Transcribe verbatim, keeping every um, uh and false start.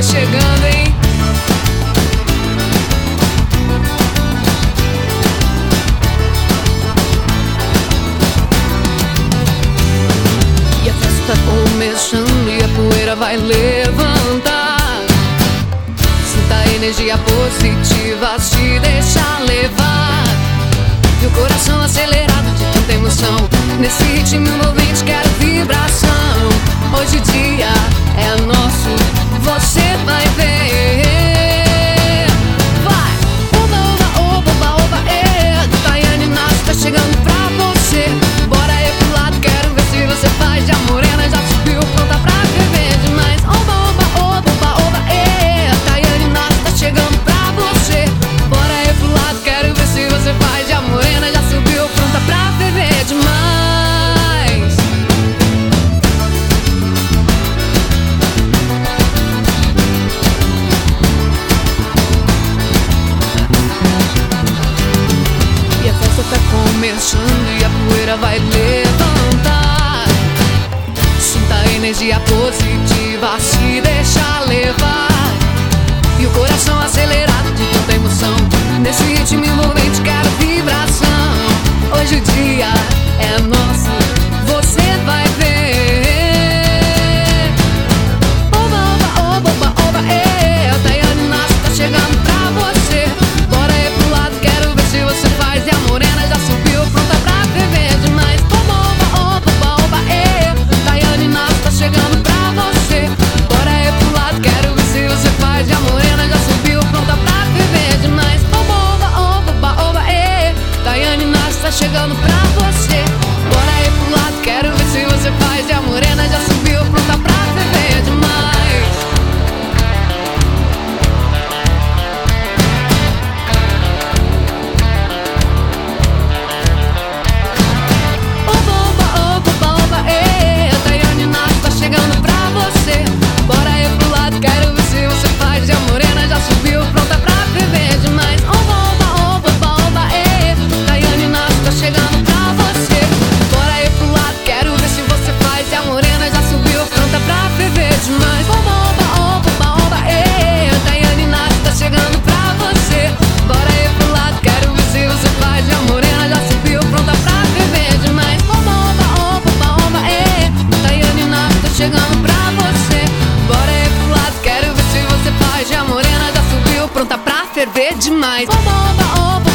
chegando, hein? E a festa tá começando e a poeira vai levantar. Sinta a energia positiva, se deixa levar. E o coração acelerado de tanta emoção. Nesse ritmo envolvente quero vibração. Hoje o dia é nosso, você vai ver. Vai! Oba, oba, oba, oba, oba, é. Tayane Inácio tá chegando pra você. Bora aí pro lado, quero ver se você faz. Já morena, já subiu, pronta pra ferver demais. Oba, oba, oba, oba, oba, é. Tayane Inácio tá chegando pra você. Bora aí pro lado, quero ver se você faz. Já morena, já subiu, pronta pra ferver demais. Começando e a poeira vai levantar. Sinta a energia positiva, se deixa levar. E o coração acelerado de tanta emoção. Nesse ritmo envolvente quero vibração. Hoje o dia é nosso, você vai ver. Oba, oba, oba, oba, oba, é. A Tayane Inácio tá chegando pra você. Bora aí pro lado, quero ver se você faz. E a morena já subiu, pronta pra ferver demais. Oba, oba, oba, oba, oba, é. Tayane Inácio tá chegando pra você. Bora aí pro lado, quero ver se você faz. E a morena já subiu, pronta pra ferver demais. Oba, oba, oba, oba, oba, é. Tayane Inácio tá chegando pra você. Bora aí pro lado, quero ver se você faz. E a morena já subiu, pronta pra ferver demais. Bora aí pro lado, quero ver se você faz. E a morena já subiu, pronta pra ferver demais. Oba, oba, oba, oba, oba, é. Tayane Inácio tá chegando pra você. Bora aí pro lado, quero ver se você faz. E a morena já subiu, pronta pra ferver demais. Oba, oba, oba, oba, oba, é. Tayane Inácio tá chegando pra você. Bora aí pro lado, quero ver se você faz. E a morena já subiu, pronta pra ferver demais. Oba, oba, oba, oba, oba, é. Tayane Inácio tá chegando pra você. Bora aí pro lado, quero ver se você faz. E a morena já subiu, pronta pra ferver demais. Oba, oba, oba.